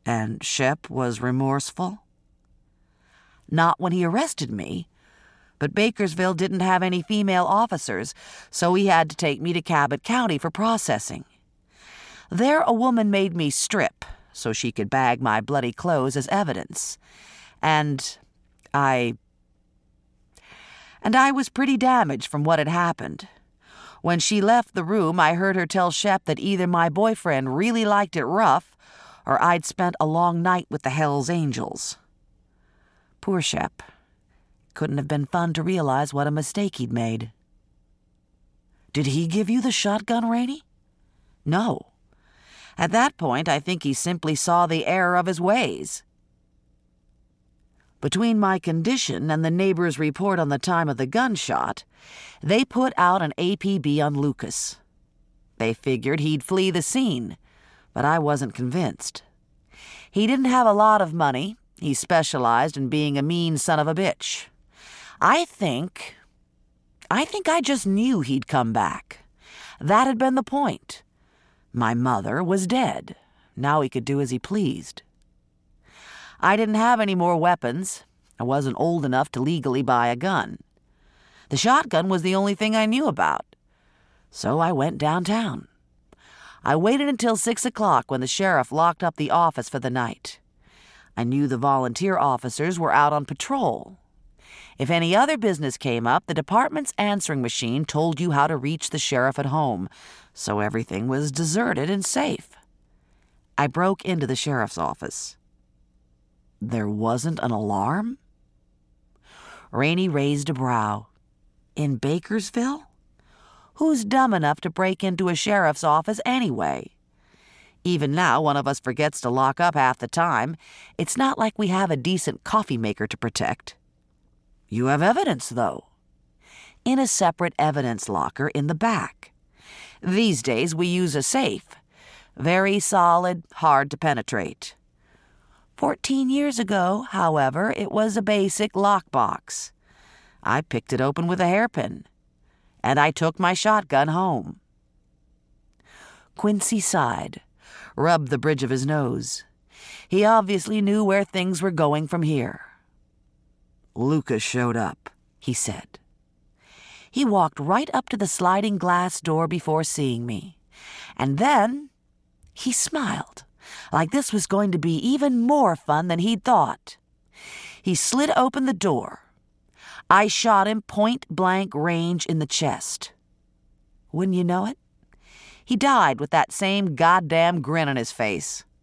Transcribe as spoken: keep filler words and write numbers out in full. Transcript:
And Shep was remorseful? Not when he arrested me, but Bakersville didn't have any female officers, so he had to take me to Cabot County for processing. There a woman made me strip so she could bag my bloody clothes as evidence. And I... And I was pretty damaged from what had happened. When she left the room, I heard her tell Shep that either my boyfriend really liked it rough or I'd spent a long night with the Hells Angels. Poor Shep. Couldn't have been fun to realize what a mistake he'd made. Did he give you the shotgun, Rainey? No. At that point, I think he simply saw the error of his ways. Between my condition and the neighbor's report on the time of the gunshot, they put out an A P B on Lucas. They figured he'd flee the scene, but I wasn't convinced. He didn't have a lot of money. He specialized in being a mean son of a bitch. I think... I think I just knew he'd come back. That had been the point. My mother was dead. Now he could do as he pleased. I didn't have any more weapons. I wasn't old enough to legally buy a gun. The shotgun was the only thing I knew about. So I went downtown. I waited until six o'clock when the sheriff locked up the office for the night. I knew the volunteer officers were out on patrol. If any other business came up, the department's answering machine told you how to reach the sheriff at home, so everything was deserted and safe. I broke into the sheriff's office. There wasn't an alarm? Rainey raised a brow. In Bakersville? Who's dumb enough to break into a sheriff's office anyway? Even now, one of us forgets to lock up half the time. It's not like we have a decent coffee maker to protect. You have evidence, though. In a separate evidence locker in the back. These days, we use a safe. Very solid, hard to penetrate. Fourteen years ago, however, it was a basic lockbox. I picked it open with a hairpin. And I took my shotgun home. Quincy sighed, rubbed the bridge of his nose. He obviously knew where things were going from here. Lucas showed up, he said. He walked right up to the sliding glass door before seeing me. And then he smiled, like this was going to be even more fun than he'd thought. He slid open the door. I shot him point-blank range in the chest. Wouldn't you know it? He died with that same goddamn grin on his face.